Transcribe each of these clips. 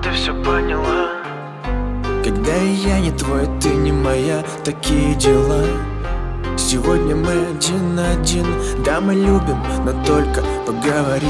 ты все поняла. Когда я не твой, ты не моя, такие дела. Сегодня мы один на один, да мы любим, но только поговорить.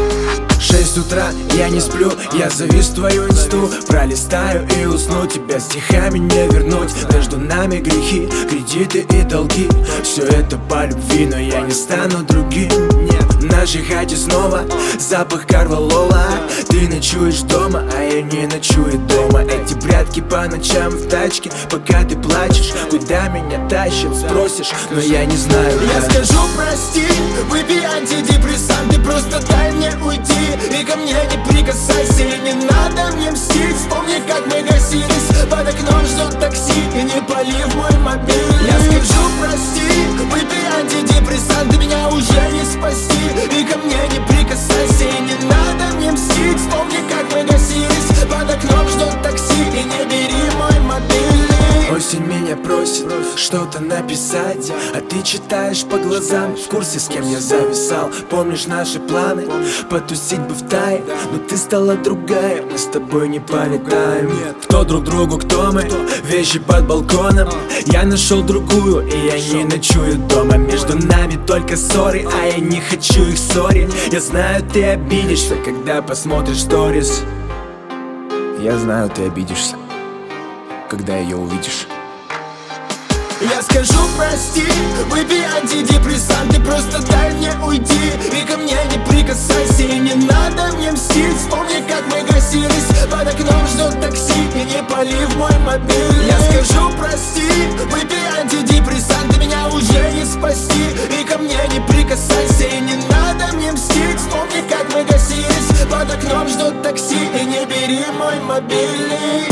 6 утра, я не сплю, я завис в твою инсту. Пролистаю и усну, тебя стихами не вернуть. Между нами грехи, кредиты и долги. Все это по любви, но я не стану другим. Нет, в нашей хате снова запах корвалола. Ты ночуешь дома, а я не ночую дома. Эти прятки по ночам в тачке, пока ты плачешь. Куда меня тащат, спросишь, но я не знаю. Я скажу прости, выпей антидепрессант, ты просто дай мне уйти. И ко мне не прикасайся, и не надо мне мстить. Вспомни, как мы гасились, под окном ждет такси. И не пали в мой мобильный. Я скажу прости, выпей антидепрессант, ты меня уже не спасти. И ко мне не прикасайся, и не надо мне мстить. Вспомни, как мы гасились, под окном ждет такси. И не бери мой мобильный. Осень меня просит что-то написать, а ты читаешь по глазам. В курсе, с кем я зависал. Помнишь наши планы? Потусить бы в тае, но ты стала другая. Мы с тобой не полетаем. Кто друг другу, кто мы? Вещи под балконом. Я нашел другую, и я не ночую дома. Между нами только ссоры, а я не хочу их ссорить. Я знаю, ты обидишься, когда посмотришь сторис. Я знаю, ты обидишься, когда ее увидишь. Я скажу прости, выпей антидепрессант, ты просто дай мне уйти. И ко мне не прикасайся, и не надо мне мстить. Вспомни, как мы гасились, под окном ждет такси. И не пали в мой мобильный. Я скажу прости, выпей антидепрессант, ты меня уже не спасти. И ко мне не прикасайся, и не надо мне мстить. Вспомни, как мы гасились, под окном ждет такси. И не бери мой мобильный.